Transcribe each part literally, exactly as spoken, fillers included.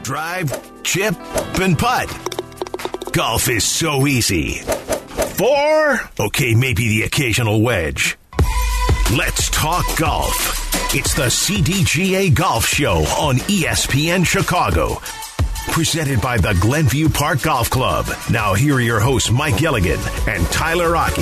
drive, chip, and putt. Golf is so easy. Four? Okay, maybe the occasional wedge. Let's talk golf. It's the C D G A Golf Show on E S P N Chicago. Presented by the Glenview Park Golf Club. Now here are your hosts, Mike Gilligan and Tyler Rocky.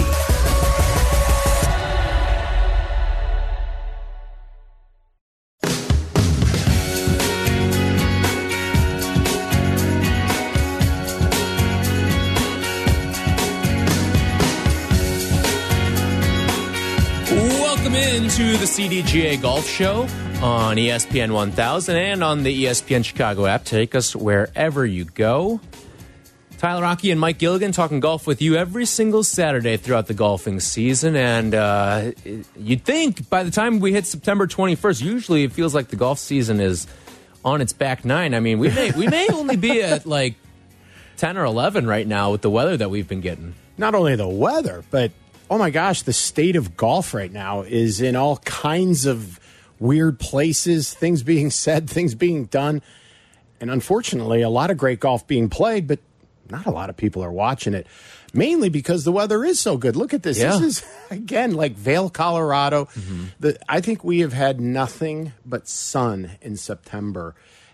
To the C D G A Golf Show on E S P N one thousand and on the E S P N Chicago app. Take us wherever you go. Tyler Rocky and Mike Gilligan talking golf with you every single Saturday throughout the golfing season. And uh, you'd think by the time we hit September twenty-first, usually it feels like the golf season is on its back nine. I mean, we may we may only be at like ten or eleven right now with the weather that we've been getting. Not only the weather, but oh my gosh, the state of golf right now is in all kinds of weird places, things being said, things being done. And unfortunately, a lot of great golf being played, but not a lot of people are watching it, mainly because the weather is so good. Look at this. Yeah. This is, again, like Vail, Colorado. Mm-hmm. The, I think we have had nothing but sun in September.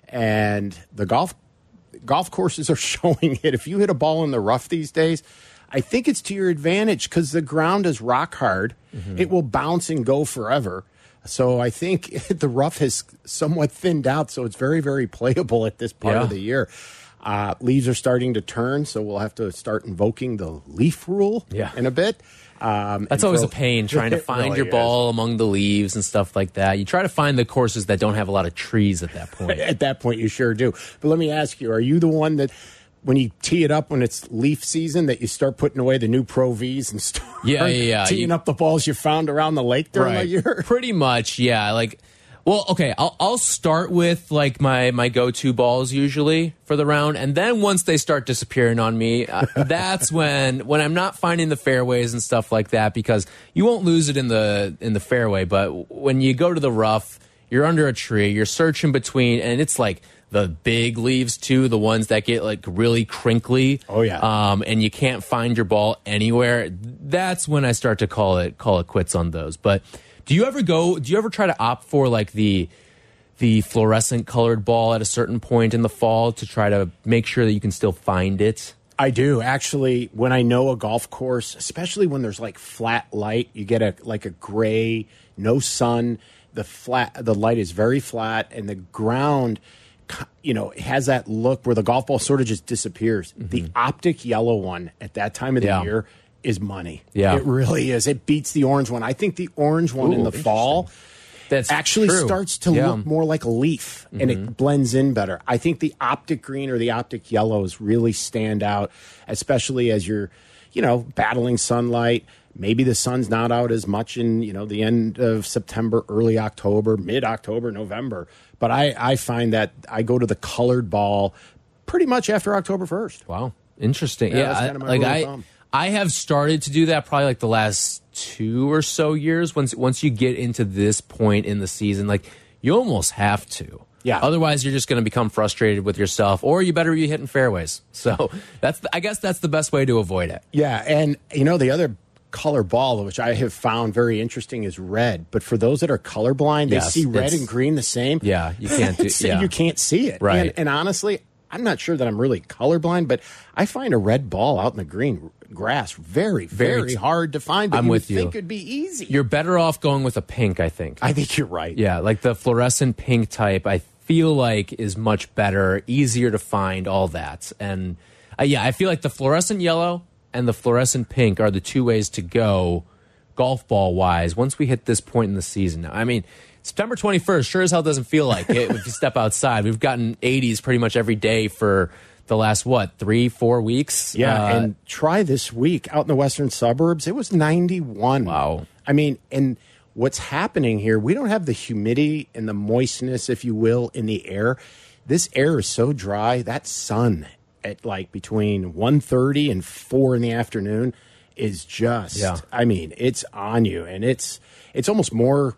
And the golf golf courses are showing it. If you hit a ball in the rough these days, I think it's to your advantage because the ground is rock hard. Mm-hmm. It will bounce and go forever. So I think the rough has somewhat thinned out, so it's very, very playable at this part yeah. of the year. Uh, leaves are starting to turn, so we'll have to start invoking the leaf rule yeah. in a bit. Um, That's always so, a pain, trying to find really your ball is. among the leaves and stuff like that. You try to find the courses that don't have a lot of trees at that point. At that point, you sure do. But let me ask you, are you the one that, when you tee it up when it's leaf season, that you start putting away the new Pro Vs and start yeah, yeah, yeah. teeing you, up the balls you found around the lake during right. the year? Pretty much, yeah. Like, well, okay, I'll, I'll start with like my, my go-to balls usually for the round, and then once they start disappearing on me, uh, that's when when I'm not finding the fairways and stuff like that, because you won't lose it in the in the fairway, but when you go to the rough, you're under a tree, you're searching between, and it's like the big leaves too, the ones that get like really crinkly. Oh yeah. Um, and you can't find your ball anywhere. That's when I start to call it call it quits on those. But do you ever go? Do you ever try to opt for like the the fluorescent colored ball at a certain point in the fall to try to make sure that you can still find it? I do actually. When I know a golf course, especially when there's like flat light, you get a like a gray, no sun. The flat, the light is very flat, and the ground, you know, has that look where the golf ball sort of just disappears. Mm-hmm. The optic yellow one at that time of the yeah. year is money. Yeah. It really is. It beats the orange one. I think the orange one Ooh, in the fall That's actually true. starts to yeah. look more like a leaf, and mm-hmm. it blends in better. I think the optic green or the optic yellows really stand out, especially as you're, you know, battling sunlight. Maybe the sun's not out as much in, you know, the end of September, early October, mid-October, November. But I, I find that I go to the colored ball pretty much after October first. Wow. Interesting. Yeah, Yeah, that's I, kind of my like rule of I, thumb. I have started to do that probably like the last two or so years. Once once you get into this point in the season, like you almost have to. Yeah. Otherwise, you're just going to become frustrated with yourself, or you better be hitting fairways. So that's the, I guess that's the best way to avoid it. Yeah, and you know the other color ball, which I have found very interesting, is red. But for those that are colorblind, they Yes, see red it's- and green the same. Yeah, you can't do. So Yeah. you can't see it. Right. And, and honestly, I'm not sure that I'm really colorblind, but I find a red ball out in the green grass very, very, Very- hard to find. But I'm you with would you. think it'd be easy. You're better off going with a pink, I think. I think you're right. Yeah, like the fluorescent pink type, I feel like is much better, easier to find, all that. And uh, yeah, I feel like the fluorescent yellow and the fluorescent pink are the two ways to go golf ball wise once we hit this point in the season. I mean, September twenty-first sure as hell doesn't feel like it if you step outside. We've gotten eighties pretty much every day for the last, what, three, four weeks? Yeah, Uh, and try this week out in the western suburbs, it was ninety-one. Wow. I mean, and what's happening here, we don't have the humidity and the moistness, if you will, in the air. This air is so dry. That sun at like between one thirty and four in the afternoon is just, Yeah. I mean, it's on you. And it's it's almost more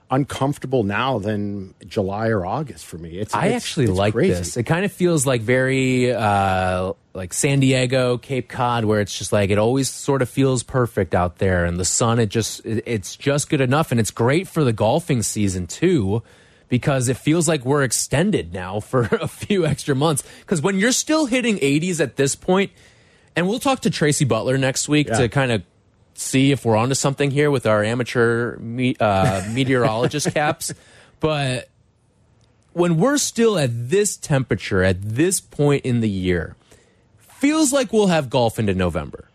uncomfortable now than July or August for me. It's, I it's, actually it's like crazy. this. It kind of feels like very uh, like San Diego, Cape Cod, where it's just like it always sort of feels perfect out there, and the sun, it just it, it's just good enough, and it's great for the golfing season too, because it feels like we're extended now for a few extra months. Because when you're still hitting eighties at this point, and we'll talk to Tracy Butler next week Yeah. to kind of see if we're onto something here with our amateur me, uh, meteorologist caps. But when we're still at this temperature, at this point in the year, feels like we'll have golf into November.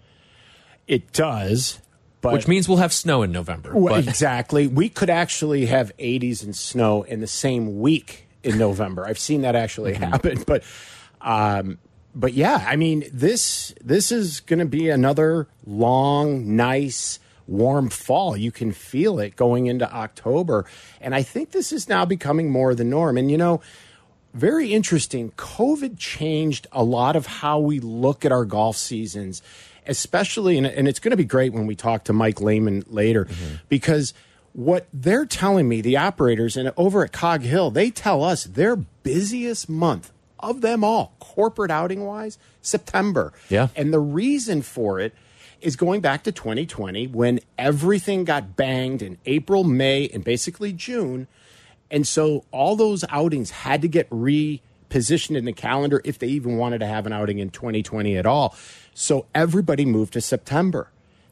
It does. But Which means we'll have snow in November. Well, But exactly. We could actually have eighties and snow in the same week in November. I've seen that actually Mm-hmm. happen. But, um, but yeah, I mean, this this is going to be another long, nice, warm fall. You can feel it going into October, and I think this is now becoming more the norm. And you know, very interesting. COVID changed a lot of how we look at our golf seasons. Especially, and, and it's going to be great when we talk to Mike Lehman later, mm-hmm. because what they're telling me, the operators, and over at Cog Hill, they tell us their busiest month of them all, corporate outing-wise, September. Yeah. And the reason for it is going back to twenty twenty when everything got banged in April, May, and basically June. And so all those outings had to get repositioned in the calendar if they even wanted to have an outing in twenty twenty at all. So everybody moved to September.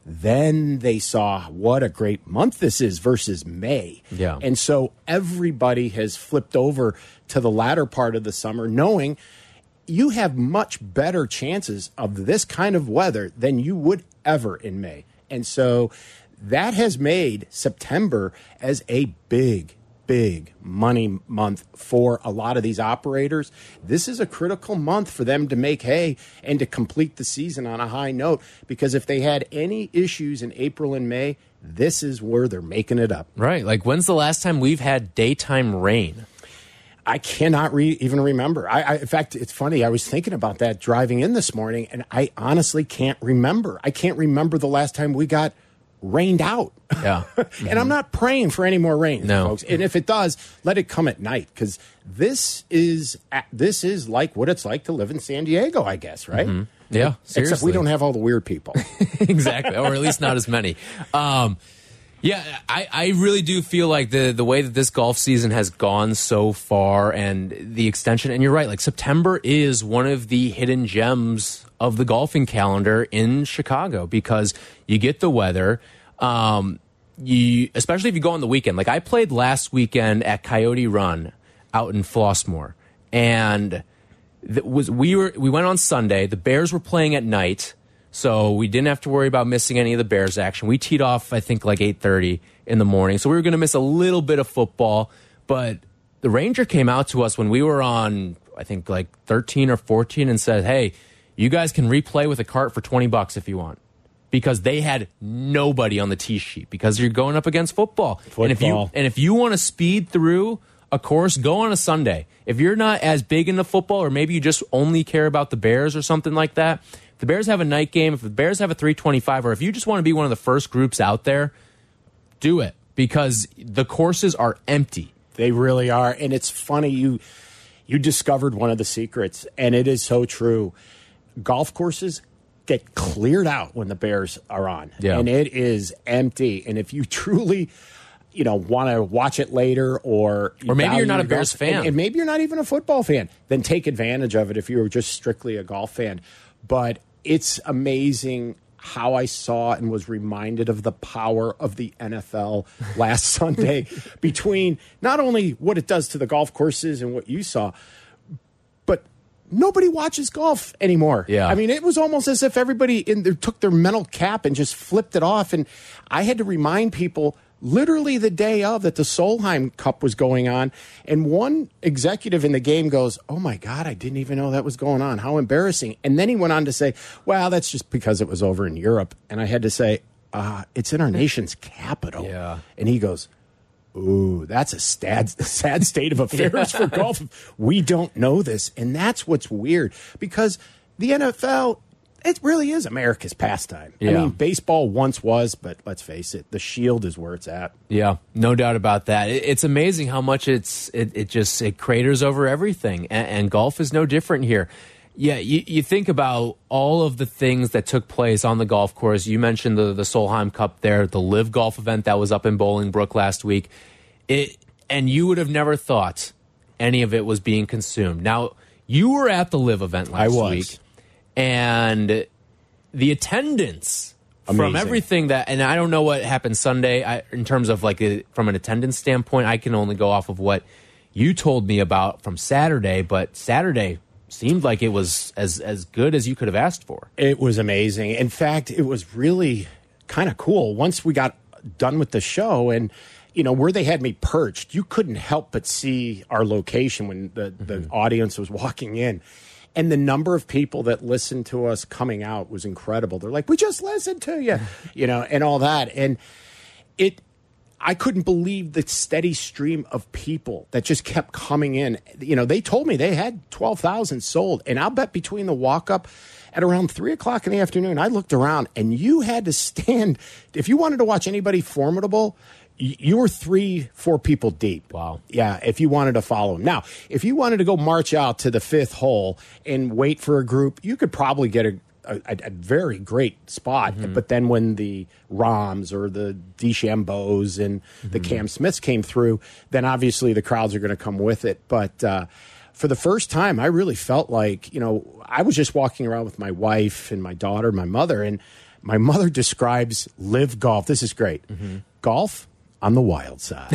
Then they saw what a great month this is versus May. Yeah. And so everybody has flipped over to the latter part of the summer, knowing you have much better chances of this kind of weather than you would ever in May. And so that has made September as a big, big money month for a lot of these operators. This is a critical month for them to make hay and to complete the season on a high note, because if they had any issues in April and May, this is where they're making it up. right, like when's the last time we've had daytime rain? I cannot re- even remember. I, I, in fact, it's funny. I was thinking about that driving in this morning, and I honestly can't remember. I can't remember the last time we got rained out. Yeah. Mm-hmm. And I'm not praying for any more rain, No. folks. And if it does, let it come at night, because this is this is like what it's like to live in San Diego, I guess, right? Mm-hmm. Yeah, Except seriously. we don't have all the weird people. Exactly, or at least not as many. Um, yeah, I, I really do feel like the the way that this golf season has gone so far, and the extension, and you're right, like September is one of the hidden gems of the golfing calendar in Chicago, because you get the weather, um, you especially if you go on the weekend. Like I played last weekend at Coyote Run out in Flossmoor, and that was we were we went on Sunday. The Bears were playing at night, so we didn't have to worry about missing any of the Bears action. We teed off, I think, like eight thirty in the morning, so we were going to miss a little bit of football. But the Ranger came out to us when we were on, I think, like thirteen or fourteen, and said, "Hey, you guys can replay with a cart for twenty bucks if you want." Because they had nobody on the tee sheet, because you're going up against football. Football. And if you and if you want to speed through a course, go on a Sunday. If you're not as big into football, or maybe you just only care about the Bears or something like that, if the Bears have a night game, if the Bears have a three twenty-five, or if you just want to be one of the first groups out there, do it, because the courses are empty. They really are. And it's funny, you you discovered one of the secrets, and it is so true. Golf courses get cleared out when the Bears are on. Yeah. And it is empty. And if you truly, you know, want to watch it later, or Or maybe you're not a value Bears golf- fan. And, and maybe you're not even a football fan, then take advantage of it if you're just strictly a golf fan. But it's amazing how I saw and was reminded of the power of the N F L last Sunday, between not only what it does to the golf courses and what you saw, but nobody watches golf anymore. Yeah. I mean, it was almost as if everybody in there took their mental cap and just flipped it off. And I had to remind people literally the day of that the Solheim Cup was going on. And one executive in the game goes, "Oh my God, I didn't even know that was going on. How embarrassing." And then he went on to say, "Well, that's just because it was over in Europe." And I had to say, uh, it's in our nation's capital. Yeah. And he goes, "Ooh, that's a sad, sad state of affairs for golf. We don't know this." And that's what's weird, because the N F L It really is America's pastime. Yeah. I mean, baseball once was, but let's face it, the Shield is where it's at. Yeah, no doubt about that. It, it's amazing how much it's it, it just it craters over everything, and, and golf is no different here. Yeah, you, you think about all of the things that took place on the golf course. You mentioned the the Solheim Cup there, the Live Golf event that was up in Bolingbrook last week. It and you would have never thought any of it was being consumed. Now, you were at the Live event last I was. week. And the attendance Amazing. From everything that, and I don't know what happened Sunday I, in terms of like a, from an attendance standpoint. I can only go off of what you told me about from Saturday, but Saturday seemed like it was as as good as you could have asked for. It was amazing. In fact, it was really kind of cool. Once we got done with the show and, you know, where they had me perched, you couldn't help but see our location when the, mm-hmm. the audience was walking in. And the number of people that listened to us coming out was incredible. They're like, we just listened to you, you know, and all that. And it, I couldn't believe the steady stream of people that just kept coming in. You know, they told me they had twelve thousand sold. And I'll bet between the walk up at around three o'clock in the afternoon, I looked around and you had to stand. If you wanted to watch anybody formidable, you were three, four people deep. Wow. Yeah, if you wanted to follow him. Now, if you wanted to go march out to the fifth hole and wait for a group, you could probably get a, a, a very great spot. Mm-hmm. But then when the Rahms or the DeChambeaus and mm-hmm. the Cam Smiths came through, then obviously the crowds are going to come with it. But uh, for the first time, I really felt like, you know, I was just walking around with my wife and my daughter, my mother, and my mother describes Live Golf. This is great. Mm-hmm. Golf on the wild side.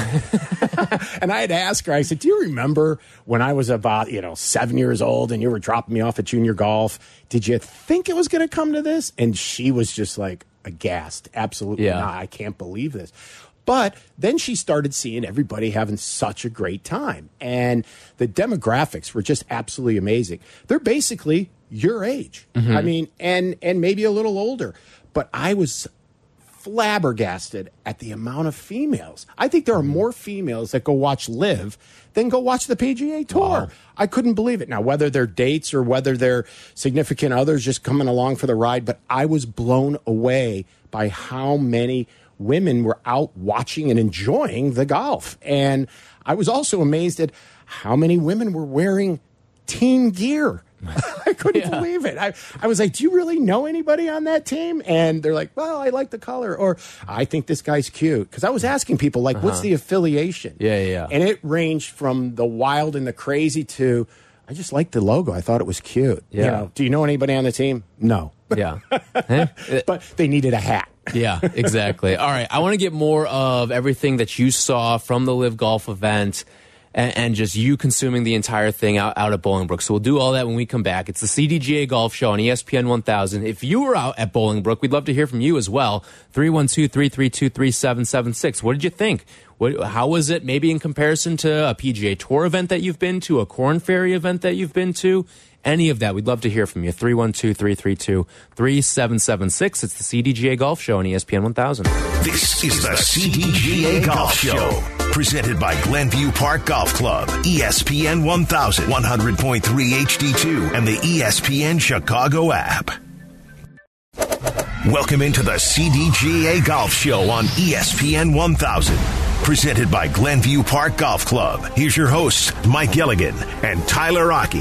And I had to ask her, I said, do you remember when I was about, you know, seven years old and you were dropping me off at junior golf? Did you think it was going to come to this? And she was just like aghast. Absolutely yeah. not. I can't believe this. But then she started seeing everybody having such a great time. And the demographics were just absolutely amazing. They're basically your age. Mm-hmm. I mean, and and maybe a little older. But I was flabbergasted at the amount of females. I think there are more females that go watch Live than go watch the P G A Tour. Wow. I couldn't believe it. Now, whether they're dates or whether they're significant others just coming along for the ride, but I was blown away by how many women were out watching and enjoying the golf. And I was also amazed at how many women were wearing team gear. I couldn't yeah. believe it. I, I was like, do you really know anybody on that team? And they're like, well, I like the color, or I think this guy's cute. Because I was asking people, like, uh-huh. what's the affiliation? Yeah, yeah. And it ranged from the wild and the crazy to, I just liked the logo. I thought it was cute. Yeah. You know, do you know anybody on the team? No. Yeah. But they needed a hat. Yeah, exactly. All right, I want to get more of everything that you saw from the Live Golf event and, and just you consuming the entire thing out, out at Bolingbrook. So we'll do all that when we come back. It's the C D G A Golf Show on E S P N one thousand. If you were out at Bolingbrook, we'd love to hear from you as well. three one two, three three two, three seven seven six. What did you think? What, how was it maybe in comparison to a P G A Tour event that you've been to, a Corn Ferry event that you've been to? Any of that, we'd love to hear from you. three one two, three three two, three seven seven six. It's the C D G A Golf Show on E S P N one thousand. This is the C D G A Golf Show, presented by Glenview Park Golf Club, E S P N one thousand, one hundred point three H D two, and the E S P N Chicago app. Welcome into the C D G A Golf Show on E S P N one thousand. Presented by Glenview Park Golf Club. Here's your hosts, Mike Gilligan and Tyler Rocky.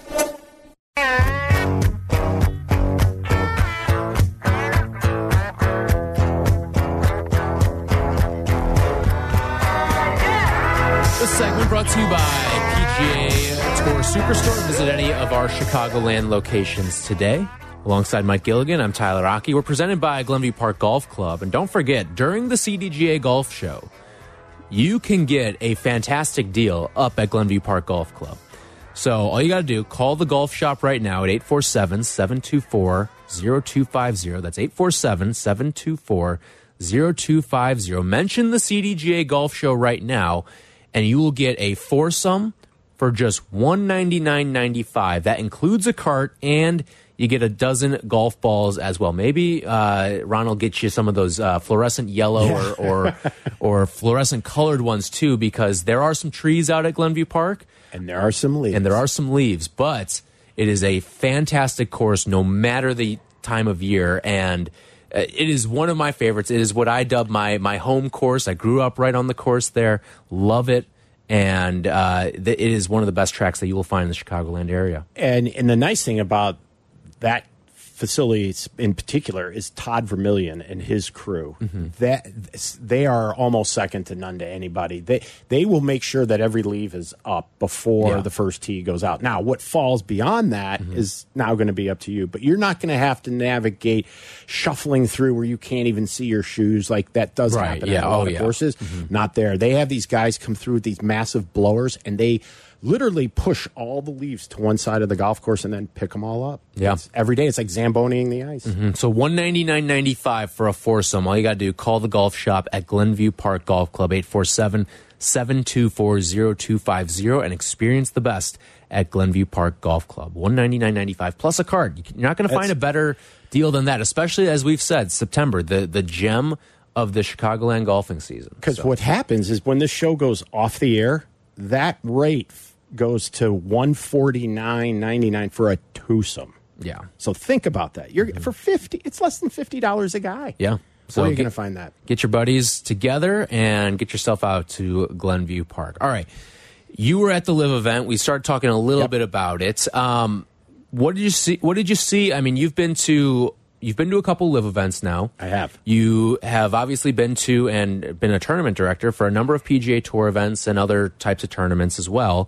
This segment brought to you by P G A Tour Superstore. Visit any of our Chicagoland locations today. Alongside Mike Gilligan, I'm Tyler Rocky. We're presented by Glenview Park Golf Club. And don't forget, during the C D G A Golf Show, you can get a fantastic deal up at Glenview Park Golf Club. So all you got to do, call the golf shop right now at eight four seven, seven two four, zero two five zero. That's eight four seven, seven two four, zero two five zero. Mention the C D G A Golf Show right now, and you will get a foursome for just one hundred ninety-nine dollars and ninety-five cents. That includes a cart, and you get a dozen golf balls as well. Maybe uh, Ron will get you some of those uh, fluorescent yellow Yeah. or, or or fluorescent colored ones too, because there are some trees out at Glenview Park. And there are some leaves. And there are some leaves, but it is a fantastic course no matter the time of year, and it is one of my favorites. It is what I dub my my home course. I grew up right on the course there. Love it. And uh, it is one of the best tracks that you will find in the Chicagoland area. And and the nice thing about that facility in particular is Todd Vermillion and his crew. Mm-hmm. That they are almost second to none to anybody. They they will make sure that every leaf is up before yeah. the first tee goes out. Now, what falls beyond that mm-hmm. is now going to be up to you. But you're not going to have to navigate shuffling through where you can't even see your shoes. Like that does right. happen yeah. at a lot oh, of yeah. courses. Mm-hmm. Not there. They have these guys come through with these massive blowers, and they literally push all the leaves to one side of the golf course and then pick them all up. Yeah. It's, every day it's like Zamboniing the ice. Mm-hmm. So one ninety-nine ninety-five for a foursome. All you got to do, call the golf shop at Glenview Park Golf Club, eight four seven, seven two four, zero two five zero, and experience the best at Glenview Park Golf Club. one ninety-nine ninety-five plus a card. You're not going to find a better deal than that, especially, as we've said, September, the, the gem of the Chicagoland golfing season. Because so. what happens is when this show goes off the air, that rate goes to one forty-nine ninety-nine for a twosome. Yeah. So think about that. You're mm-hmm. for fifty. It's less than fifty dollars a guy. Yeah. So where are you going to find that? Get your buddies together and get yourself out to Glenview Park. All right. You were at the Live event. We started talking a little yep. bit about it. Um, what did you see? What did you see? I mean, you've been to you've been to a couple Live events now. I have. You have obviously been to and been a tournament director for a number of P G A Tour events and other types of tournaments as well.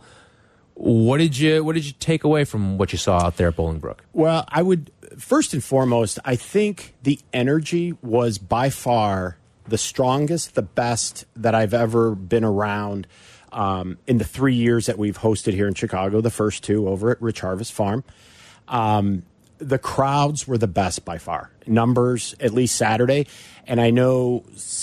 What did you What did you take away from what you saw out there at Bolingbrook? Well, I would first and foremost, I think the energy was by far the strongest, the best that I've ever been around um, in the three years that we've hosted here in Chicago. The first two over at Rich Harvest Farm. Um, the crowds were the best by far. Numbers, at least Saturday, and I know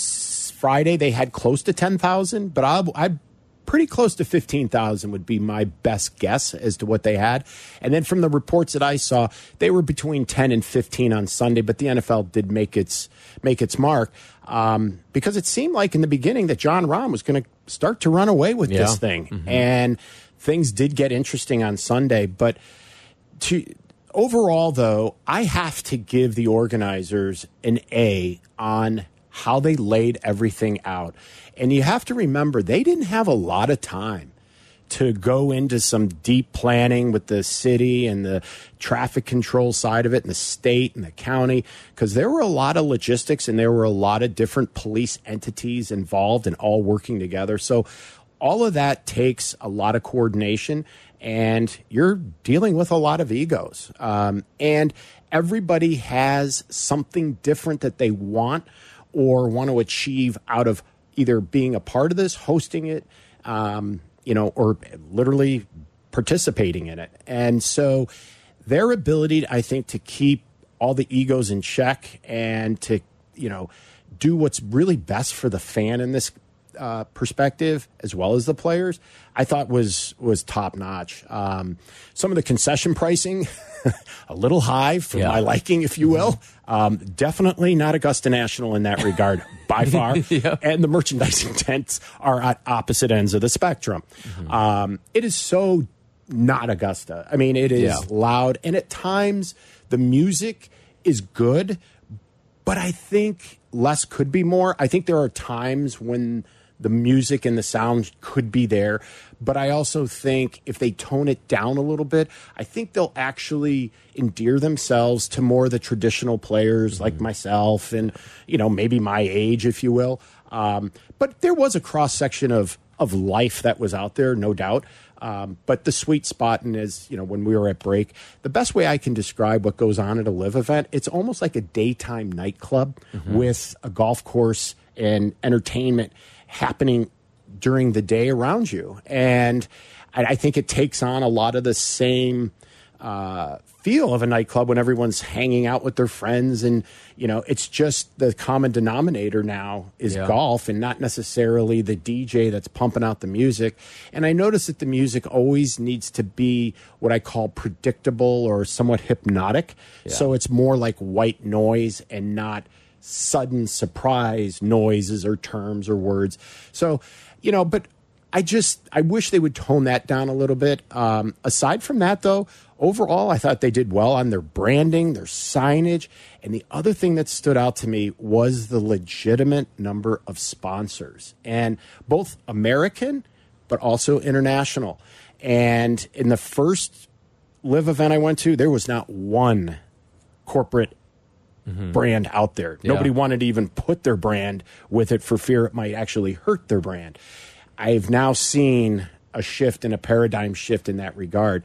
Friday they had close to ten thousand, but I. I pretty close to fifteen thousand would be my best guess as to what they had. And then from the reports that I saw, they were between ten and fifteen on Sunday, but the N F L did make its make its mark um, because it seemed like in the beginning that Jon Rahm was going to start to run away with yeah. this thing. Mm-hmm. And things did get interesting on Sunday. But to overall, though, I have to give the organizers an A on how they laid everything out. And you have to remember, they didn't have a lot of time to go into some deep planning with the city and the traffic control side of it and the state and the county, because there were a lot of logistics and there were a lot of different police entities involved and all working together. So all of that takes a lot of coordination, and you're dealing with a lot of egos. Um, and everybody has something different that they want or want to achieve out of either being a part of this, hosting it, um, you know, or literally participating in it. And so their ability, I think, to keep all the egos in check and to, you know, do what's really best for the fan in this uh, perspective, as well as the players, I thought was was top notch. Um, some of the concession pricing, a little high for yeah. my liking, if you will. Um, definitely not Augusta National in that regard, by far. yeah. And the merchandising tents are at opposite ends of the spectrum. Mm-hmm. Um, it is so not Augusta. I mean, it is yeah. loud, and at times the music is good, but I think less could be more. I think there are times when the music and the sound could be there, but I also think if they tone it down a little bit, I think they'll actually endear themselves to more of the traditional players mm-hmm. like myself and, you know, maybe my age, if you will. Um, but there was a cross section of of life that was out there, no doubt. Um, but the sweet spot, and as you know, when we were at break, the best way I can describe what goes on at a Live event, it's almost like a daytime nightclub mm-hmm. with a golf course and entertainment happening during the day around you. And I, I think it takes on a lot of the same uh, feel of a nightclub when everyone's hanging out with their friends. And, you know, it's just the common denominator now is yeah. golf and not necessarily the D J that's pumping out the music. And I notice that the music always needs to be what I call predictable or somewhat hypnotic. Yeah. So it's more like white noise and not sudden surprise noises or terms or words. So, you know, but I just, I wish they would tone that down a little bit. Um, aside from that, though, overall, I thought they did well on their branding, their signage. And the other thing that stood out to me was the legitimate number of sponsors, and both American, but also international. And in the first live event I went to, there was not one corporate mm-hmm. brand out there. Yeah. Nobody wanted to even put their brand with it for fear it might actually hurt their brand. I've now seen a shift and a paradigm shift in that regard.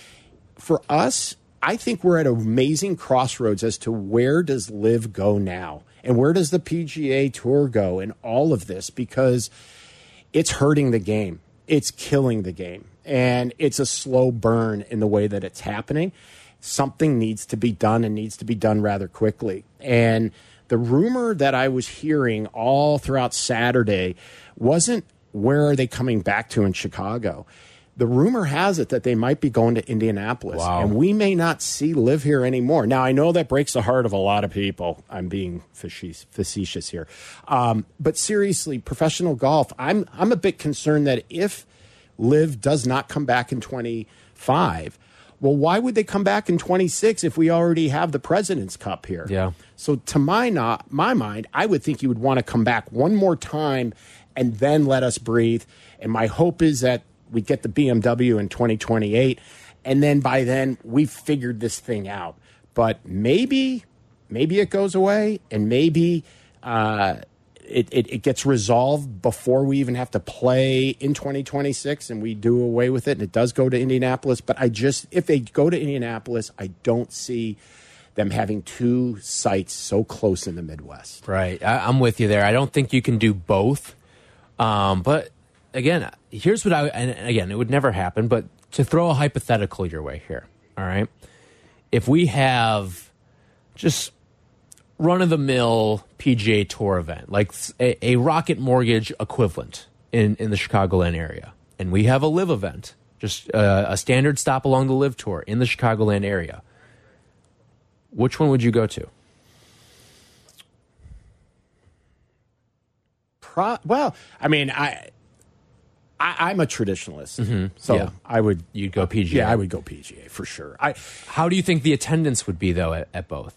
For us, I think we're at an amazing crossroads as to where does LIV go now, and where does the P G A Tour go in all of this, because it's hurting the game. It's killing the game, and it's a slow burn in the way that it's happening. Something needs to be done, and needs to be done rather quickly. And the rumor that I was hearing all throughout Saturday wasn't where are they coming back to in Chicago. The rumor has it that they might be going to Indianapolis, wow. and we may not see LIV here anymore. Now, I know that breaks the heart of a lot of people. I'm being facetious here. Um, but seriously, professional golf, I'm, I'm a bit concerned that if LIV does not come back in twenty-five, well, why would they come back in twenty-six if we already have the President's Cup here? Yeah. So to my, not, my mind, I would think you would want to come back one more time and then let us breathe. And my hope is that we get the B M W in twenty twenty-eight, and then by then we've figured this thing out. But maybe, maybe it goes away, and maybe uh, it, it, it gets resolved before we even have to play in twenty twenty-six, and we do away with it, and it does go to Indianapolis. But I just, if they go to Indianapolis, I don't see them having two sites so close in the Midwest. Right. I, I'm with you there. I don't think you can do both. Um, but again, here's what I, and again, it would never happen, but to throw a hypothetical your way here, all right? If we have just run-of-the-mill P G A Tour event, like a, a Rocket Mortgage equivalent in, in the Chicagoland area, and we have a LIV event, just uh, a standard stop along the LIV Tour in the Chicagoland area, which one would you go to? Pro- well, I mean, I... I, I'm a traditionalist, mm-hmm. so yeah. I would... You'd go P G A? Yeah, I would go P G A for sure. I, How do you think the attendance would be, though, at, at both?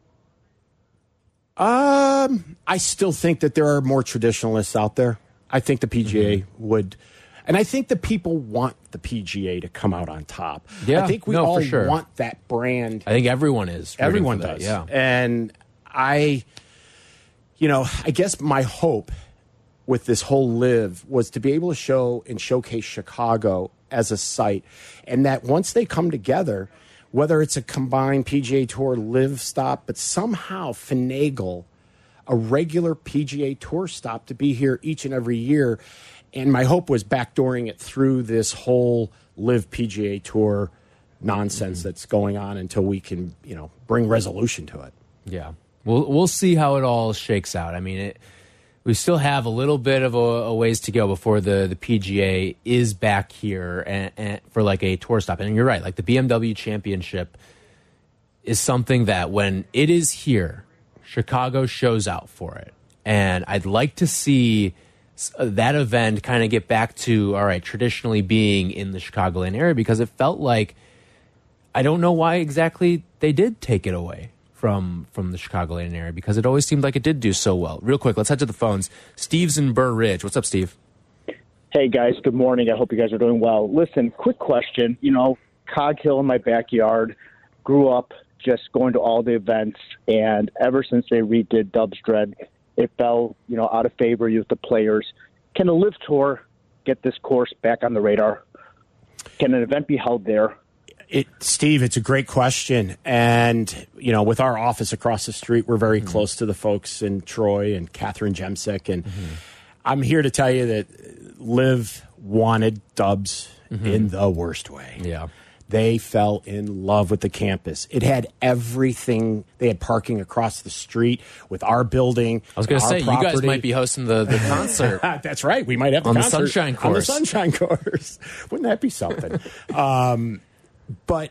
Um, I still think that there are more traditionalists out there. I think the P G A mm-hmm. would... And I think the people want the P G A to come out on top. Yeah, I think we no, all for sure. want that brand. I think everyone is. Everyone that, does. yeah. And I, you know, I guess my hope with this whole LIV was to be able to show and showcase Chicago as a site, and that once they come together, whether it's a combined P G A Tour LIV stop, but somehow finagle a regular P G A Tour stop to be here each and every year. And my hope was backdooring it through this whole LIV P G A Tour nonsense mm-hmm. that's going on until we can, you know, bring resolution to it. Yeah. We'll, we'll see how it all shakes out. I mean, it, we still have a little bit of a, a ways to go before the, the P G A is back here and, and for like a tour stop. And you're right, like the B M W Championship is something that when it is here, Chicago shows out for it. And I'd like to see that event kind of get back to, all right, traditionally being in the Chicagoland area, because it felt like, I don't know why exactly they did take it away from from the Chicagoland area, because it always seemed like it did do so well. Real quick, let's head to the phones. Steve's in Burr Ridge. What's up, Steve? Hey, guys. Good morning. I hope you guys are doing well. Listen, quick question. You know, Cog Hill in my backyard, grew up just going to all the events, and ever since they redid Dubs Dread, it fell, you know, out of favor with the players. Can the LIV Tour get this course back on the radar? Can an event be held there? It, Steve, it's a great question. And, you know, with our office across the street, we're very mm-hmm. close to the folks in Troy and Catherine Jemsek. And mm-hmm. I'm here to tell you that LIV wanted Dubs mm-hmm. in the worst way. Yeah. They fell in love with the campus. It had everything. They had parking across the street with our building. I was going to say, property. You guys might be hosting the, the concert. That's right. We might have the on concert the Sunshine Course. On the Sunshine Course. Wouldn't that be something? um, but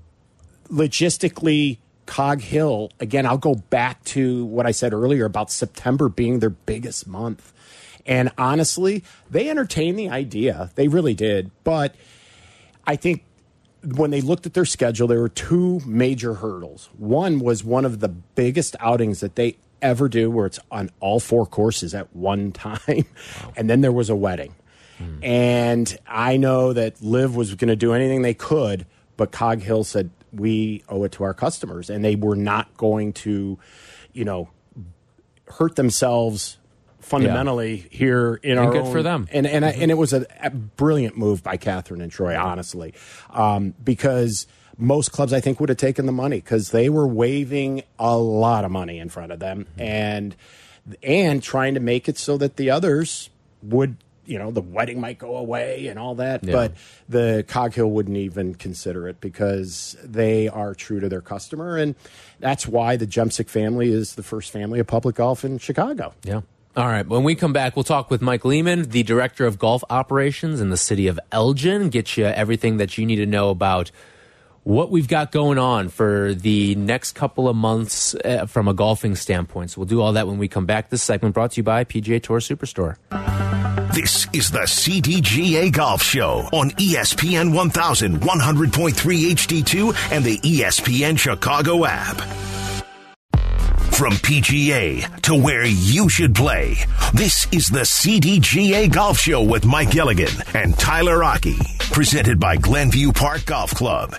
logistically, Cog Hill, again, I'll go back to what I said earlier about September being their biggest month. And honestly, they entertained the idea. They really did. But I think when they looked at their schedule, there were two major hurdles. One was one of the biggest outings that they ever do, where it's on all four courses at one time. Wow. And then there was a wedding. Hmm. And I know that Liv was going to do anything they could, but Cog Hill said, we owe it to our customers. And they were not going to, you know, hurt themselves fundamentally yeah. here in and our good own, for them. And and, mm-hmm. I, and it was a, a brilliant move by Catherine and Troy, honestly, um, because most clubs I think would have taken the money because they were waving a lot of money in front of them mm-hmm. and and trying to make it so that the others would, you know, the wedding might go away and all that, yeah. but the Cog Hill wouldn't even consider it because they are true to their customer, and that's why the Jemsick family is the first family of public golf in Chicago. Yeah. All right. When we come back, we'll talk with Mike Lehman, the director of golf operations in the city of Elgin, get you everything that you need to know about what we've got going on for the next couple of months uh, from a golfing standpoint. So we'll do all that when we come back. This segment brought to you by P G A Tour Superstore. This is the C D G A Golf Show on E S P N one thousand, one hundred point three H D two and the E S P N Chicago app. From P G A to where you should play, this is the C D G A Golf Show with Mike Gilligan and Tyler Rocky, presented by Glenview Park Golf Club.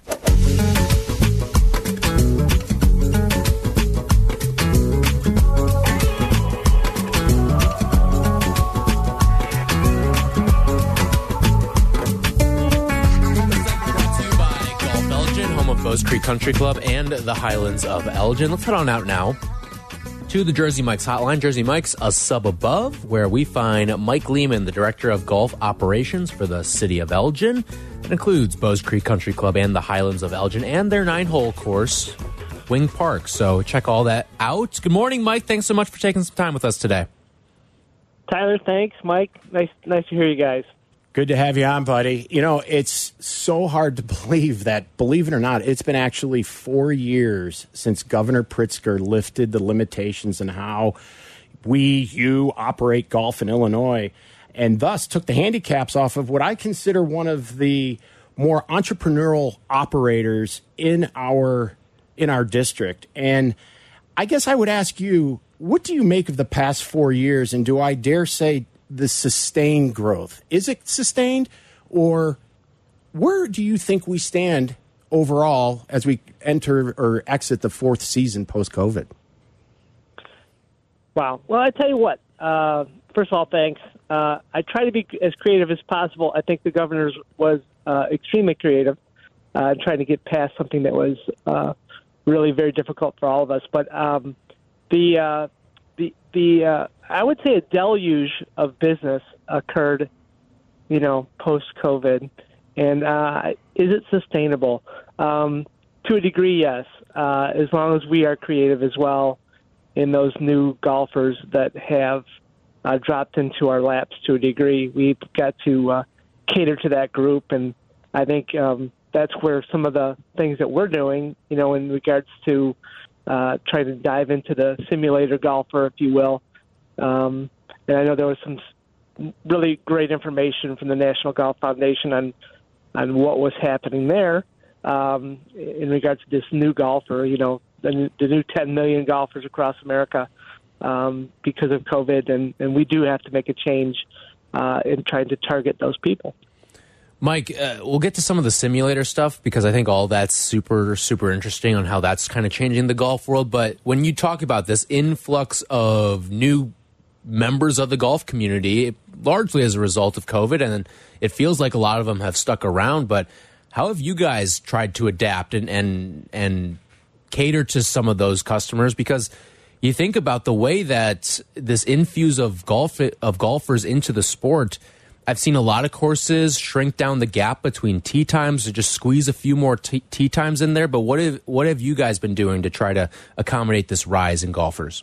Bowes Creek Country Club and the Highlands of Elgin. Let's head on out now to the Jersey Mike's hotline. Jersey Mike's a sub above, where we find Mike Lehman, the director of golf operations for the city of Elgin. That includes Bowes Creek Country Club and the Highlands of Elgin and their nine-hole course, Wing Park. So check all that out. Good morning, Mike. Thanks so much for taking some time with us today. Tyler, thanks. Mike, nice, nice to hear you guys. Good to have you on, buddy. You know, it's so hard to believe that, believe it or not, it's been actually four years since Governor Pritzker lifted the limitations on how we, you, operate golf in Illinois, and thus took the handicaps off of what I consider one of the more entrepreneurial operators in our in our district. And I guess I would ask you, what do you make of the past four years, and do I dare say the sustained growth? Is it sustained, or where do you think we stand overall as we enter or exit the fourth season post-COVID? Wow. Well, I tell you what, uh, first of all, thanks. Uh, I try to be as creative as possible. I think the governor was uh, extremely creative, uh, trying to get past something that was uh, really very difficult for all of us. But um, the uh, the the uh, I would say a deluge of business occurred, you know, post-COVID. And uh, is it sustainable? Um, to a degree, yes, uh, as long as we are creative as well in those new golfers that have uh, dropped into our laps to a degree. We've got to uh, cater to that group, and I think um, that's where some of the things that we're doing, you know, in regards to uh, trying to dive into the simulator golfer, if you will. Um, and I know there was some really great information from the National Golf Foundation on on what was happening there um, in regards to this new golfer, you know, the, the new ten million golfers across America um, because of COVID. And, and we do have to make a change uh, in trying to target those people. Mike, uh, we'll get to some of the simulator stuff because I think all that's super, super interesting on how that's kind of changing the golf world. But when you talk about this influx of new members of the golf community, largely as a result of COVID, and it feels like a lot of them have stuck around, but how have you guys tried to adapt and and and cater to some of those customers? Because you think about the way that this infuse of golf of golfers into the sport, I've seen a lot of courses shrink down the gap between tee times to just squeeze a few more tee, tee times in there. But what have what have you guys been doing to try to accommodate this rise in golfers?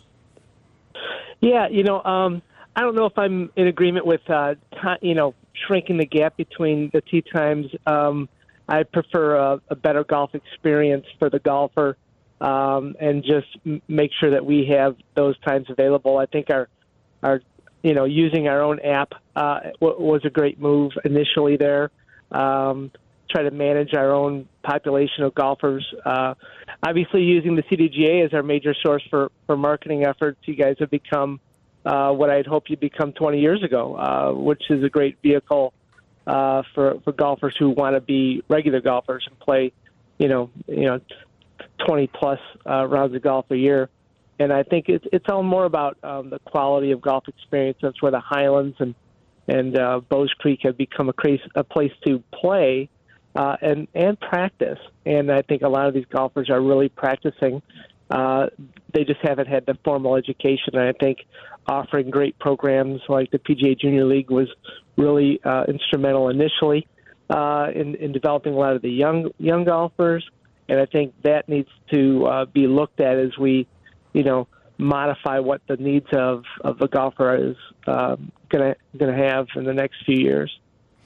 Yeah, you know, um, I don't know if I'm in agreement with, uh, t- you know, shrinking the gap between the tee times. Um, I prefer a, a better golf experience for the golfer um, and just m- make sure that we have those times available. I think our our you know, using our own app uh, w- was a great move initially there. Um, try to manage our own population of golfers. Uh, obviously, using the C D G A as our major source for, for marketing efforts, you guys have become uh, what I'd hoped you'd become twenty years ago, uh, which is a great vehicle uh, for for golfers who want to be regular golfers and play, you know, you know, twenty plus uh, rounds of golf a year. And I think it's it's all more about um, the quality of golf experience. That's where the Highlands and and uh, Bowes Creek have become a, craze, a place to play uh, and and practice. And I think a lot of these golfers are really practicing. Uh, they just haven't had the formal education. And I think offering great programs like the P G A Junior League was really uh, instrumental initially uh, in in developing a lot of the young young golfers. And I think that needs to uh, be looked at as we, you know, modify what the needs of, of the golfer is uh, gonna gonna have in the next few years.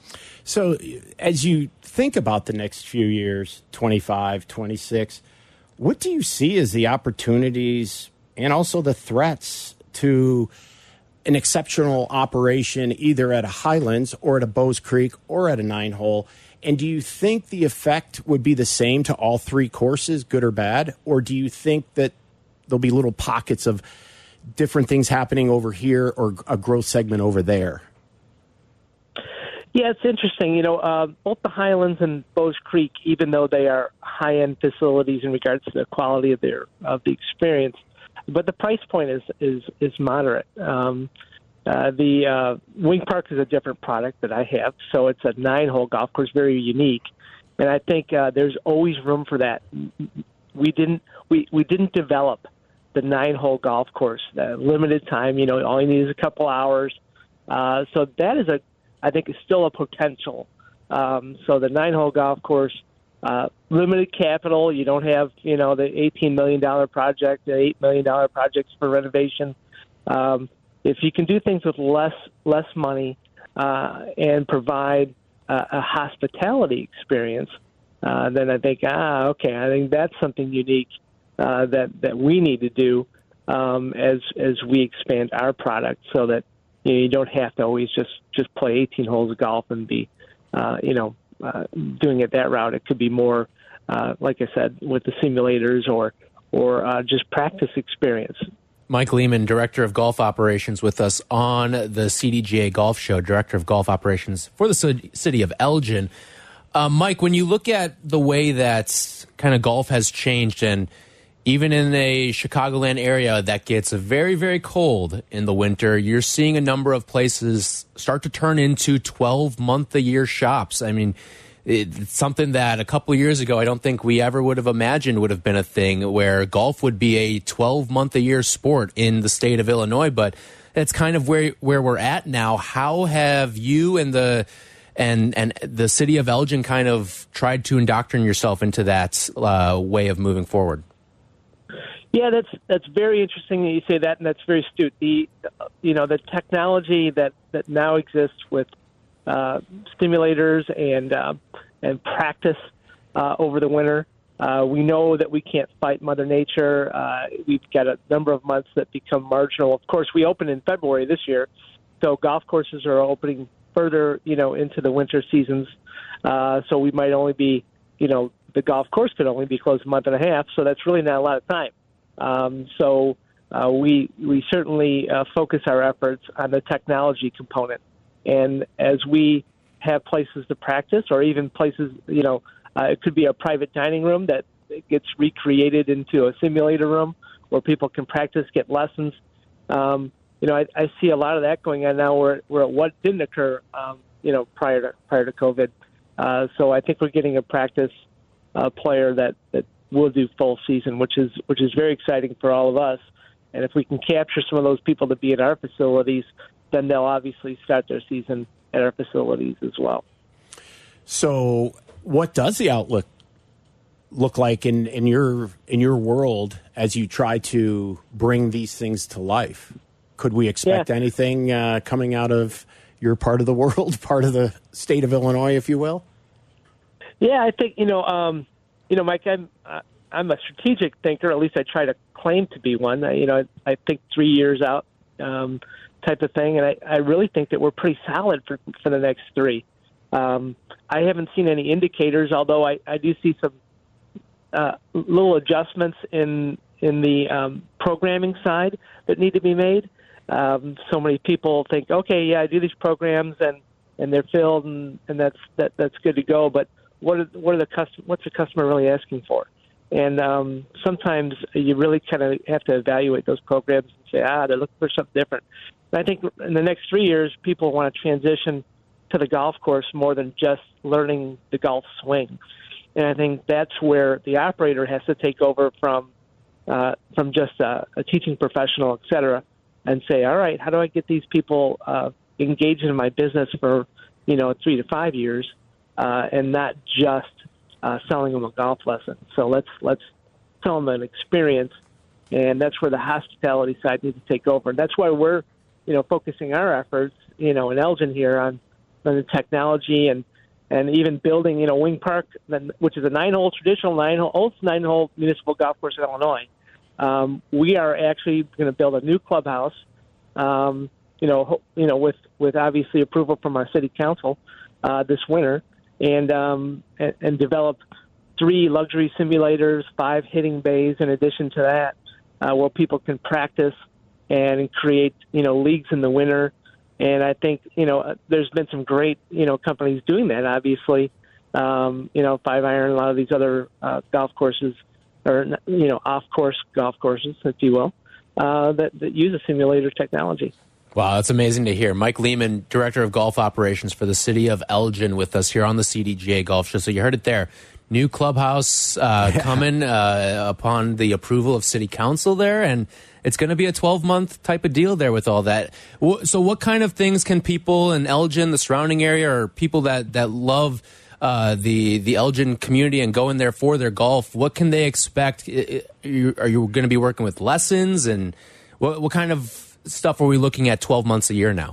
So as you think about the next few years, twenty-five, twenty-six, what do you see as the opportunities and also the threats to an exceptional operation either at a Highlands or at a Bowes Creek or at a nine hole? And do you think the effect would be the same to all three courses, good or bad? Or do you think that there'll be little pockets of different things happening over here or a growth segment over there? Yeah, it's interesting. You know, uh, both the Highlands and Bowes Creek, even though they are high-end facilities in regards to the quality of their of the experience, but the price point is is is moderate. Um, uh, the uh, Wing Park is a different product that I have, so it's a nine-hole golf course, very unique, and I think uh, there's always room for that. We didn't we, we didn't develop the nine-hole golf course, uh, limited time. You know, all you need is a couple hours. Uh, so that is a I think is still a potential. Um, so the nine-hole golf course, uh, limited capital. You don't have, you know, the eighteen million dollars project, the eight million dollars projects for renovation. Um, if you can do things with less less money uh, and provide uh, a hospitality experience, uh, then I think, ah, okay, I think that's something unique uh, that that we need to do um, as as we expand our product, so that you know, you don't have to always just, just play eighteen holes of golf and be, uh, you know, uh, doing it that route. It could be more, uh, like I said, with the simulators or or uh, just practice experience. Mike Lehman, Director of Golf Operations, with us on the C D G A Golf Show, Director of Golf Operations for the city of Elgin. Uh, Mike, when you look at the way that kind of golf has changed, and even in a Chicagoland area that gets very, very cold in the winter, you're seeing a number of places start to turn into twelve-month-a-year shops. I mean, it's something that a couple of years ago I don't think we ever would have imagined would have been a thing, where golf would be a twelve-month-a-year sport in the state of Illinois. But that's kind of where where we're at now. How have you and the and and the city of Elgin kind of tried to indoctrinate yourself into that uh, way of moving forward? Yeah, that's that's very interesting that you say that, and that's very astute. The you know the technology that, that now exists with uh, simulators and uh, and practice uh, over the winter. Uh, we know that we can't fight Mother Nature. Uh, we've got a number of months that become marginal. Of course, we opened in February this year, so golf courses are opening further, you know, into the winter seasons. Uh, so we might only be, you know, the golf course could only be closed a month and a half. So that's really not a lot of time. Um, so uh, we we certainly uh, focus our efforts on the technology component, and as we have places to practice, or even places, you know, uh, it could be a private dining room that gets recreated into a simulator room where people can practice, get lessons. Um, you know, I, I see a lot of that going on now, where where what didn't occur, um, you know, prior to prior to COVID. Uh, so I think we're getting a practice uh, player that that. We'll do full season, which is which is very exciting for all of us. And if we can capture some of those people to be at our facilities, then they'll obviously start their season at our facilities as well. So, what does the outlook look like in, in your in your world as you try to bring these things to life? Could we expect yeah. anything uh, coming out of your part of the world, part of the state of Illinois, if you will? Yeah, I think you know. Um, You know, Mike, I'm uh, I'm a strategic thinker. At least I try to claim to be one. I, you know, I, I think three years out. Um, type of thing. And I, I really think that we're pretty solid for, for the next three. Um, I haven't seen any indicators, although I, I do see some uh, little adjustments in in the um, programming side that need to be made. Um, so many people think, okay, yeah, I do these programs and, and they're filled and, and that's that, that's good to go. But what are what are the custom, what's the customer really asking for? And um, sometimes you really kind of have to evaluate those programs and say, ah, they're looking for something different. And I think in the next three years, people want to transition to the golf course more than just learning the golf swing. And I think that's where the operator has to take over from uh, from just a, a teaching professional, et cetera, and say, all right, how do I get these people uh, engaged in my business for, you know, three to five years uh, and not just uh, selling them a golf lesson. So let's let's sell them an experience, and that's where the hospitality side needs to take over. And that's why we're, you know, focusing our efforts, you know, in Elgin here on, on the technology and, and even building, you know, Wing Park, which is a nine-hole, traditional nine-hole, old nine-hole municipal golf course in Illinois. Um, we are actually going to build a new clubhouse, um, you know, ho- you know, with, with obviously approval from our city council uh, this winter, and, um, and and develop three luxury simulators, five hitting bays in addition to that, uh, where people can practice and create, you know, leagues in the winter. And I think, you know, there's been some great, you know, companies doing that, obviously. Um, you know, Five Iron, a lot of these other uh, golf courses, or, you know, off-course golf courses, if you will, uh, that, that use a simulator technology. Wow, that's amazing to hear. Mike Lehman, Director of Golf Operations for the City of Elgin, with us here on the C D G A Golf Show. So you heard it there. New clubhouse uh, yeah. coming uh, upon the approval of City Council there, and it's going to be a twelve-month type of deal there with all that. So what kind of things can people in Elgin, the surrounding area, or people that, that love uh, the the Elgin community and go in there for their golf, what can they expect? Are you, are you going to be working with lessons, and what, what kind of stuff are we looking at twelve months a year now?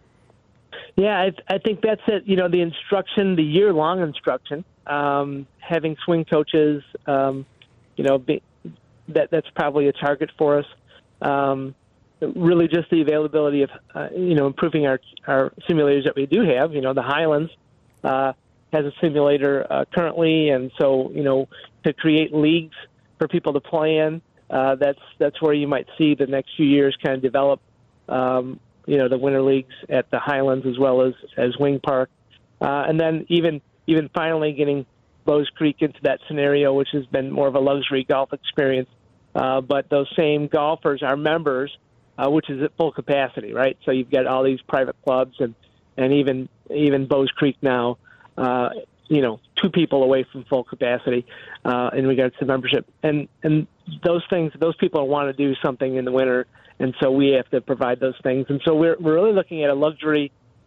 Yeah, I, I think that's it. You know, the instruction, the year-long instruction, um, having swing coaches, um, you know, be, that that's probably a target for us. Um, really just the availability of, uh, you know, improving our, our simulators that we do have. You know, the Highlands uh, has a simulator uh, currently, and so, you know, to create leagues for people to play in, uh, that's that's where you might see the next few years kind of develop, um, you know, the winter leagues at the Highlands as well as, as Wing Park. Uh, and then even even finally getting Bowes Creek into that scenario, which has been more of a luxury golf experience. Uh, but those same golfers are members, uh, which is at full capacity, right? So you've got all these private clubs and, and even even Bowes Creek now, uh, you know, two people away from full capacity uh, in regards to membership. And and those things, those people want to do something in the winter, and so we have to provide those things. And so we're we're really looking at a luxury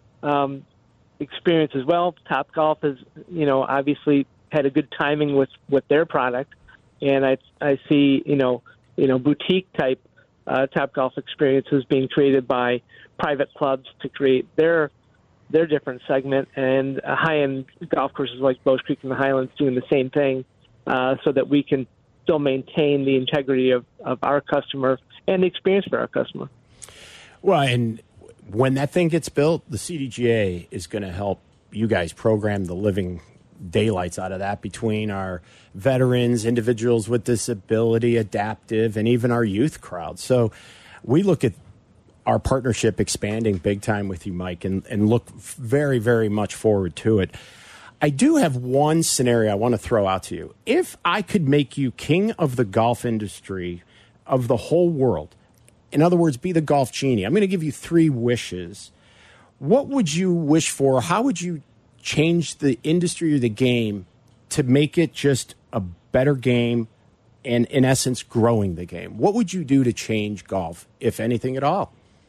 um, experience as well. Topgolf has, you know, obviously had a good timing with, with their product. And I I see, you know, you know, boutique type uh, Topgolf experiences being created by private clubs to create their their different segment, and uh, high end golf courses like Bowes Creek and the Highlands doing the same thing, uh, so that we can still maintain the integrity of, of our customer and the experience for our customer. Well, and when that thing gets built, the C D G A is going to help you guys program the living daylights out of that between our veterans, individuals with disability, adaptive, and even our youth crowd. So we look at our partnership expanding big time with you, Mike, and, and look very, very much forward to it. I do have one scenario I want to throw out to you. If I could make you king of the golf industry of the whole world, in other words, be the golf genie, I'm going to give you three wishes. What would you wish for? How would you change the industry or the game to make it just a better game and, in essence, growing the game? What would you do to change golf, if anything at all?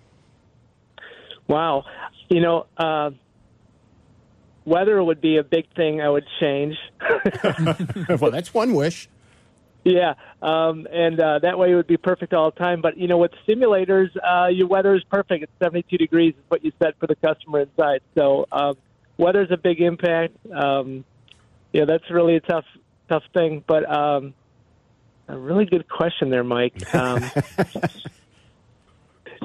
Wow. You know, uh, weather would be a big thing I would change. Well, that's one wish. Yeah, um, and uh, that way it would be perfect all the time. But, you know, with simulators, uh, your weather is perfect. It's seventy-two degrees is what you set for the customer inside. So um, weather's a big impact. Um, yeah, that's really a tough tough thing. But um, a really good question there, Mike. Um,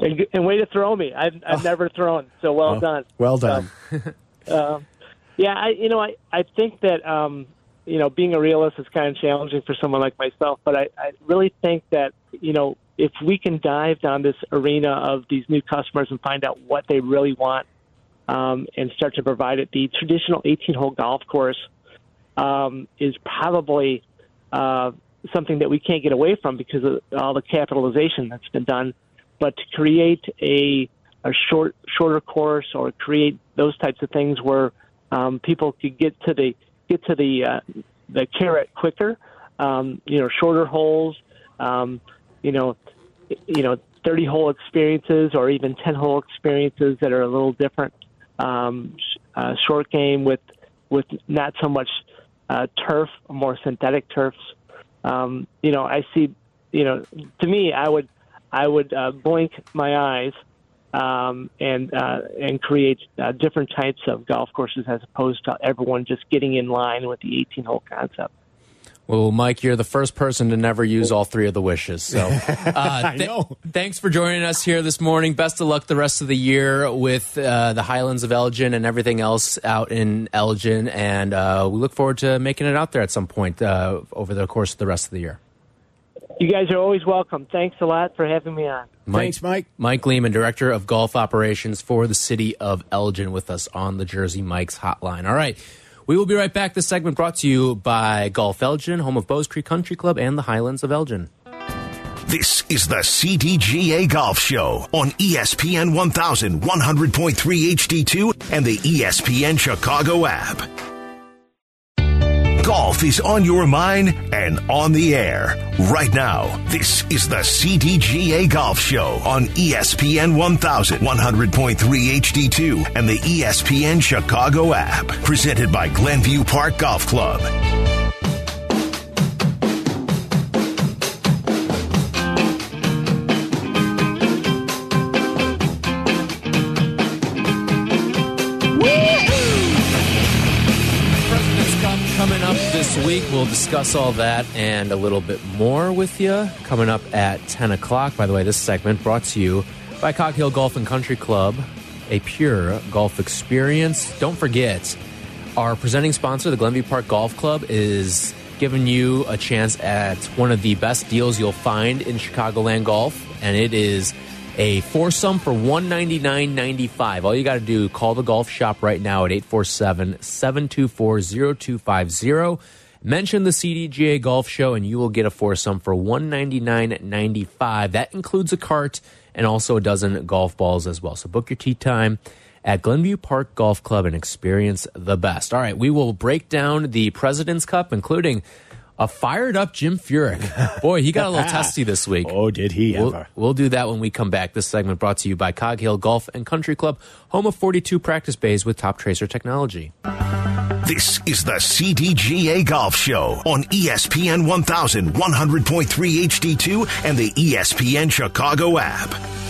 And, and way to throw me. I've, I've oh. never thrown, so well oh, done. Well done. So, um, yeah, I, you know, I, I think that, um, you know, being a realist is kind of challenging for someone like myself, but I, I really think that, you know, if we can dive down this arena of these new customers and find out what they really want um, and start to provide it, the traditional eighteen-hole golf course um, is probably uh, something that we can't get away from because of all the capitalization that's been done. But to create a, a short, shorter course or create those types of things where um, people could get to the get to the uh, the carrot quicker, um, you know, shorter holes, um, you know, you know, thirty-hole experiences or even ten-hole experiences that are a little different. Um, uh, short game with with not so much uh, turf, more synthetic turfs. Um, you know, I see. You know, to me, I would I would uh, blink my eyes um, and uh, and create uh, different types of golf courses as opposed to everyone just getting in line with the eighteen-hole concept. Well, Mike, you're the first person to never use all three of the wishes. So, uh, I know. Th- thanks for joining us here this morning. Best of luck the rest of the year with uh, the Highlands of Elgin and everything else out in Elgin. And uh, we look forward to making it out there at some point uh, over the course of the rest of the year. You guys are always welcome. Thanks a lot for having me on. Mike, Thanks, Mike. Mike Lehman, Director of Golf Operations for the City of Elgin, with us on the Jersey Mike's Hotline. All right. We will be right back. This segment brought to you by Golf Elgin, home of Bowes Creek Country Club and the Highlands of Elgin. This is the C D G A Golf Show on E S P N one thousand, one hundred point three H D two and the E S P N Chicago app. Golf is on your mind and on the air right now. This is the C D G A Golf Show on E S P N one thousand, one hundred point three H D two and the E S P N Chicago app. Presented by Glenview Park Golf Club. Coming up this week, we'll discuss all that and a little bit more with you. Coming up at ten o'clock. By the way, this segment brought to you by Cog Hill Golf and Country Club, a pure golf experience. Don't forget, our presenting sponsor, the Glenview Park Golf Club, is giving you a chance at one of the best deals you'll find in Chicagoland golf, and it is a foursome for one hundred ninety-nine ninety-five. All you got to do, call the golf shop right now at eight four seven, seven two four, zero two five zero. Mention the C D G A Golf Show, and you will get a foursome for one hundred ninety-nine ninety-five. That includes a cart and also a dozen golf balls as well. So book your tee time at Glenview Park Golf Club and experience the best. All right, we will break down the President's Cup, including a fired-up Jim Furyk. Boy, he got a little testy this week. Oh, did he we'll, ever. We'll do that when we come back. This segment brought to you by Cog Hill Golf and Country Club, home of forty-two practice bays with Top Tracer technology. This is the C D G A Golf Show on E S P N one thousand, one hundred point three H D two and the E S P N Chicago app.